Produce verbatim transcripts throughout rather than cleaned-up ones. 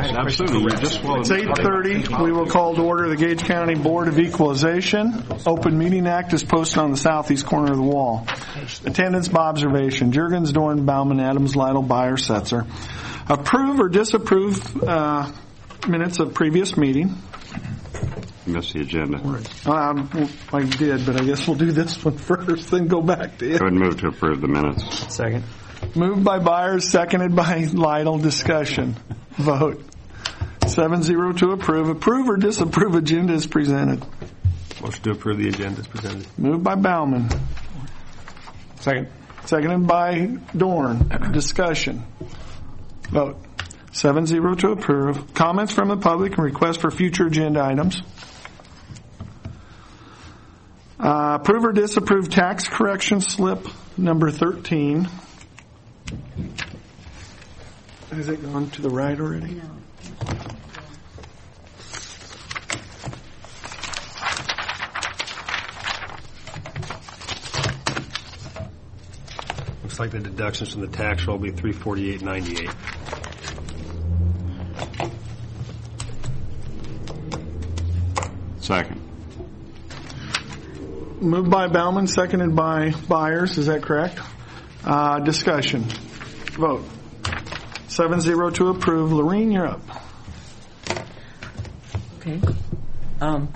Yes, absolutely. You just It's eight thirty. We will call to order the Gage County Board of Equalization. Open Meeting Act is posted on the southeast corner of the wall. Attendance by observation. Juergens, Dorn, Bauman, Adams, Lytle, Byer, Setzer. Approve or disapprove uh, minutes of previous meeting. Missed the agenda. Um, I did, but I guess we'll do this one first, then go back to it. I would move to approve the minutes. Second. Moved by Byers, seconded by Lytle. Discussion. Vote. Seven zero to approve. Approve or disapprove agenda as presented. Motion to approve the agenda as presented. Moved by Bauman. Second. Seconded by Dorn. Discussion. Vote. Seven zero to approve. Comments from the public and requests for future agenda items. Uh, approve or disapprove tax correction slip number thirteen. Has it gone to the right already? No. Looks like the deductions from the tax roll will be three forty-eight ninety-eight. Second. Moved by Bauman, seconded by Byers. Is that correct? Uh, discussion. Vote. Seven zero to approve. Lorene, you're up. Okay. Um,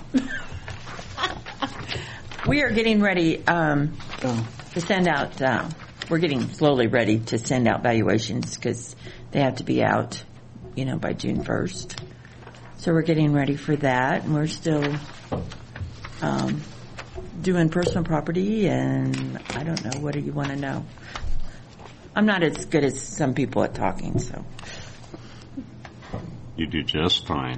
we are getting ready um, Oh. to send out, uh, we're getting slowly ready to send out valuations because they have to be out, you know, by June first. So we're getting ready for that, and we're still um, doing personal property, and I don't know, what do you want to know? I'm not as good as some people at talking, so. You do just fine.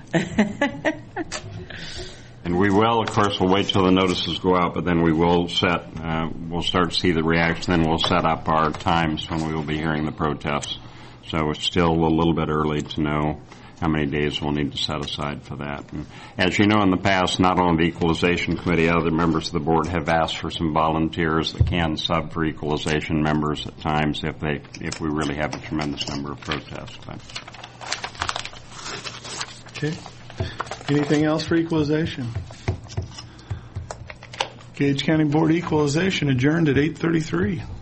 And we will, of course, we'll wait till the notices go out, but then we will set, uh, we'll start to see the reaction, then we'll set up our times when we will be hearing the protests. So it's still a little bit early to know how many days we'll need to set aside for that. And as you know, in the past, not only the Equalization Committee, other members of the board have asked for some volunteers that can sub for equalization members at times if they, if we really have a tremendous number of protests. But. Okay. Anything else for equalization? Gage County Board of Equalization adjourned at eight thirty-three.